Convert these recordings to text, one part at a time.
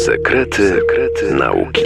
Sekrety nauki.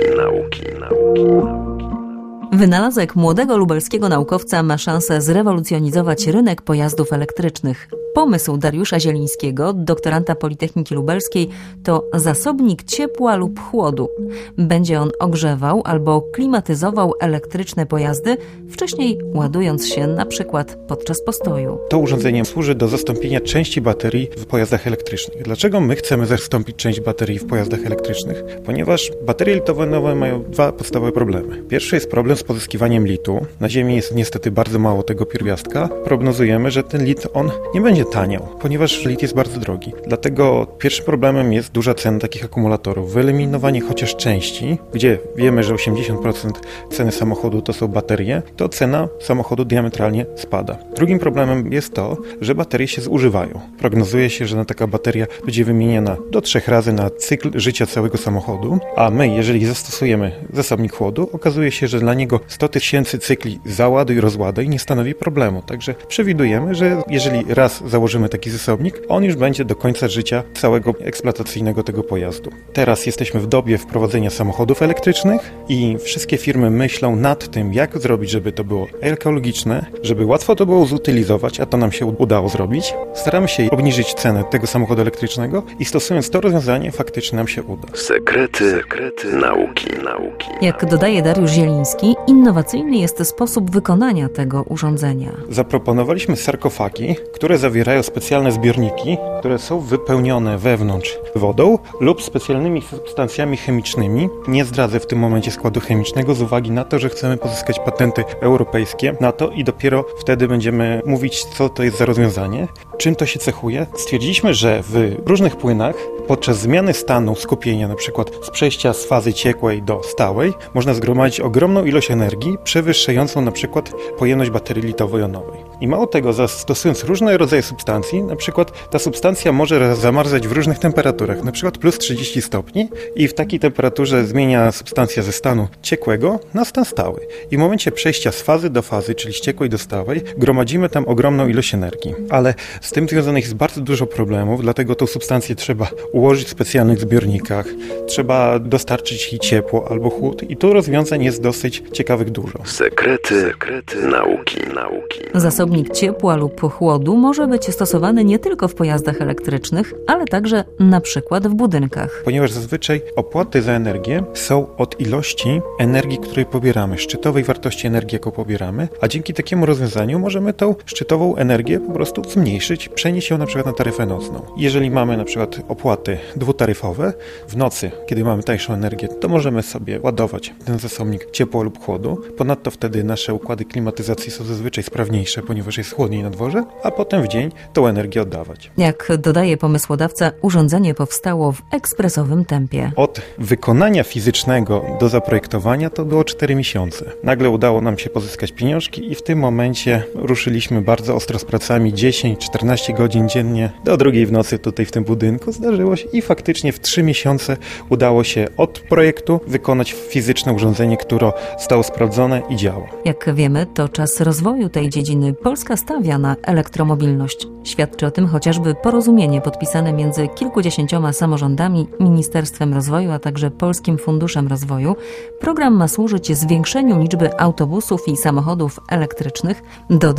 Wynalazek młodego lubelskiego naukowca ma szansę zrewolucjonizować rynek pojazdów elektrycznych. Pomysł Dariusza Zielińskiego, doktoranta Politechniki Lubelskiej, to zasobnik ciepła lub chłodu. Będzie on ogrzewał albo klimatyzował elektryczne pojazdy, wcześniej ładując się na przykład podczas postoju. To urządzenie służy do zastąpienia części baterii w pojazdach elektrycznych. Dlaczego my chcemy zastąpić część baterii w pojazdach elektrycznych? Ponieważ baterie litowo-jonowe mają dwa podstawowe problemy. Pierwszy jest problem z pozyskiwaniem litu. Na Ziemi jest niestety bardzo mało tego pierwiastka. Prognozujemy, że ten lit nie będzie taniał, ponieważ lit jest bardzo drogi. Dlatego pierwszym problemem jest duża cena takich akumulatorów. Wyeliminowanie chociaż części, gdzie wiemy, że 80% ceny samochodu to są baterie, to cena samochodu diametralnie spada. Drugim problemem jest to, że baterie się zużywają. Prognozuje się, że taka bateria będzie wymieniana do 3 razy na cykl życia całego samochodu, a my, jeżeli zastosujemy zasobnik chłodu, okazuje się, że dla niego 100 000 cykli załaduj, rozładuj nie stanowi problemu. Także przewidujemy, że jeżeli raz założymy taki zasobnik, on już będzie do końca życia całego eksploatacyjnego tego pojazdu. Teraz jesteśmy w dobie wprowadzenia samochodów elektrycznych i wszystkie firmy myślą nad tym, jak zrobić, żeby to było ekologiczne, żeby łatwo to było zutylizować, a to nam się udało zrobić. Staramy się obniżyć cenę tego samochodu elektrycznego i stosując to rozwiązanie, faktycznie nam się uda. Sekrety nauki. Jak dodaje Dariusz Zieliński, innowacyjny jest sposób wykonania tego urządzenia. Zaproponowaliśmy sarkofagi, które zawierają specjalne zbiorniki, które są wypełnione wewnątrz wodą lub specjalnymi substancjami chemicznymi. Nie zdradzę w tym momencie składu chemicznego z uwagi na to, że chcemy pozyskać patenty europejskie na to i dopiero wtedy będziemy mówić, co to jest za rozwiązanie. Czym to się cechuje? Stwierdziliśmy, że w różnych płynach podczas zmiany stanu skupienia, na przykład z przejścia z fazy ciekłej do stałej, można zgromadzić ogromną ilość energii, przewyższającą na przykład pojemność baterii litowo-jonowej. I mało tego, zastosując różne rodzaje substancji, na przykład ta substancja może zamarzać w różnych temperaturach, na przykład plus 30 stopni i w takiej temperaturze zmienia substancja ze stanu ciekłego na stan stały. I w momencie przejścia z fazy do fazy, czyli z ciekłej do stałej, gromadzimy tam ogromną ilość energii. Ale z tym związanych jest bardzo dużo problemów, dlatego tą substancję trzeba ułożyć w specjalnych zbiornikach, trzeba dostarczyć jej ciepło albo chłód i tu rozwiązań jest dosyć ciekawych dużo. Sekrety nauki. Zasobnik ciepła lub chłodu może być stosowany nie tylko w pojazdach elektrycznych, ale także na przykład w budynkach. Ponieważ zazwyczaj opłaty za energię są od ilości energii, której pobieramy, szczytowej wartości energii, jaką pobieramy, a dzięki takiemu rozwiązaniu możemy tą szczytową energię po prostu zmniejszyć, przenieść ją na przykład na taryfę nocną. Jeżeli mamy na przykład opłaty dwutaryfowe, w nocy, kiedy mamy tańszą energię, to możemy sobie ładować ten zasobnik ciepła lub chłodu. Ponadto wtedy nasze układy klimatyzacji są zazwyczaj sprawniejsze, ponieważ jest chłodniej na dworze, a potem w dzień tą energię oddawać. Jak dodaje pomysłodawca, urządzenie powstało w ekspresowym tempie. Od wykonania fizycznego do zaprojektowania to było 4 miesiące. Nagle udało nam się pozyskać pieniążki i w tym momencie ruszyliśmy bardzo ostro z pracami 10-14 godzin dziennie do 2 w nocy tutaj w tym budynku. Zdarzyło się i faktycznie w 3 miesiące udało się od projektu wykonać fizyczne urządzenie, które zostało sprawdzone i działa. Jak wiemy, to czas rozwoju tej dziedziny. Polska stawia na elektromobilność. Świadczy o tym chociażby porozumienie podpisane między kilkudziesięcioma samorządami, Ministerstwem Rozwoju, a także Polskim Funduszem Rozwoju. Program ma służyć zwiększeniu liczby autobusów i samochodów elektrycznych. Do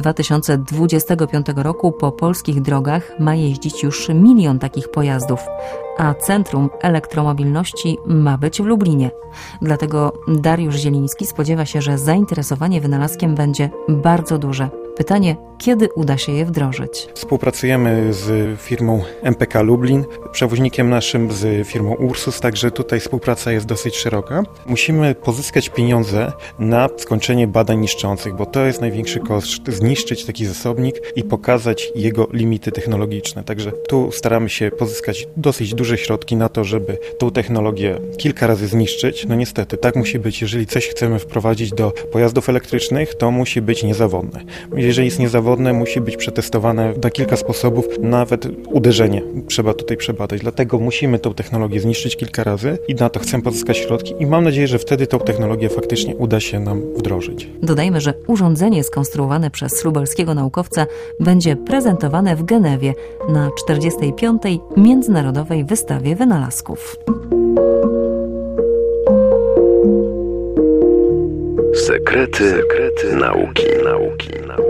2025 roku po polskich drogach ma jeździć już 1 milion takich pojazdów, a Centrum Elektromobilności ma być w Lublinie. Dlatego Dariusz Zieliński spodziewa się, że zainteresowanie wynalazkiem będzie bardzo duże. Pytanie, kiedy uda się je wdrożyć? Współpracujemy z firmą MPK Lublin, przewoźnikiem naszym z firmą Ursus, także tutaj współpraca jest dosyć szeroka. Musimy pozyskać pieniądze na skończenie badań niszczących, bo to jest największy koszt, zniszczyć taki zasobnik i pokazać jego limity technologiczne. Także tu staramy się pozyskać dosyć duże środki na to, żeby tą technologię kilka razy zniszczyć. No niestety, tak musi być, jeżeli coś chcemy wprowadzić do pojazdów elektrycznych, to musi być niezawodne. Jeżeli jest niezawodne, musi być przetestowane na kilka sposobów, nawet uderzenie trzeba tutaj przebadać. Dlatego musimy tą technologię zniszczyć kilka razy i na to chcę pozyskać środki i mam nadzieję, że wtedy tą technologię faktycznie uda się nam wdrożyć. Dodajmy, że urządzenie skonstruowane przez lubelskiego naukowca będzie prezentowane w Genewie na 45. Międzynarodowej Wystawie Wynalazków. Sekrety nauki.